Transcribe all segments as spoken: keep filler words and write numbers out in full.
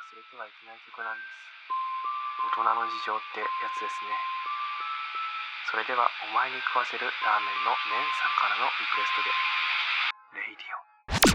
忘れてはいけない曲なんです。大人の事情ってやつですね。それではお前に食わせるラーメンの麺さんからのリクエストでレイディオ。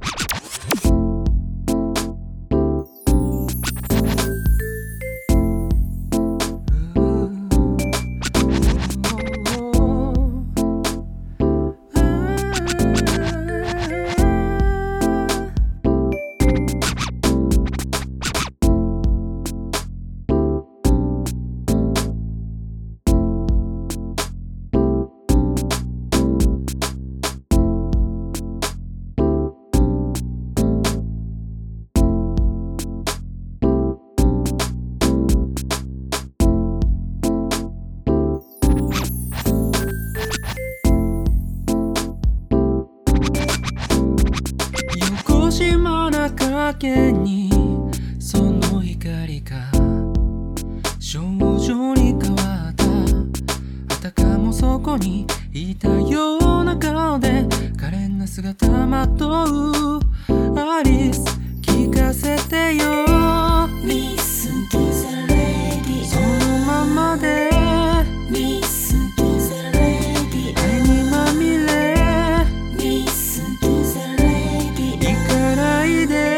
影にその光が少女に変わった。あたかもそこにいたような顔で可憐な姿まとうアリス聞かせてよ Listen to the lady そのままで Listen to the lady 愛にまみれ Listen to the lady 行かないで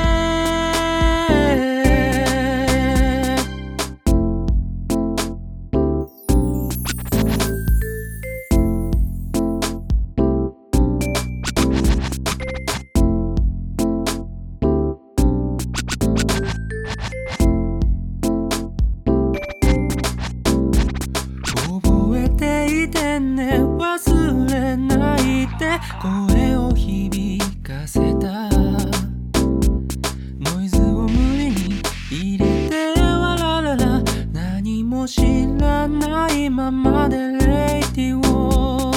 忘れないで声を響かせたノイズを無理に入れてわららら何も知らないままでレイディオ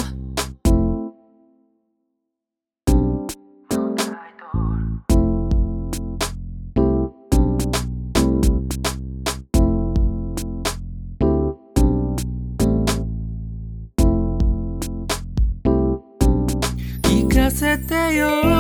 聞かせてよ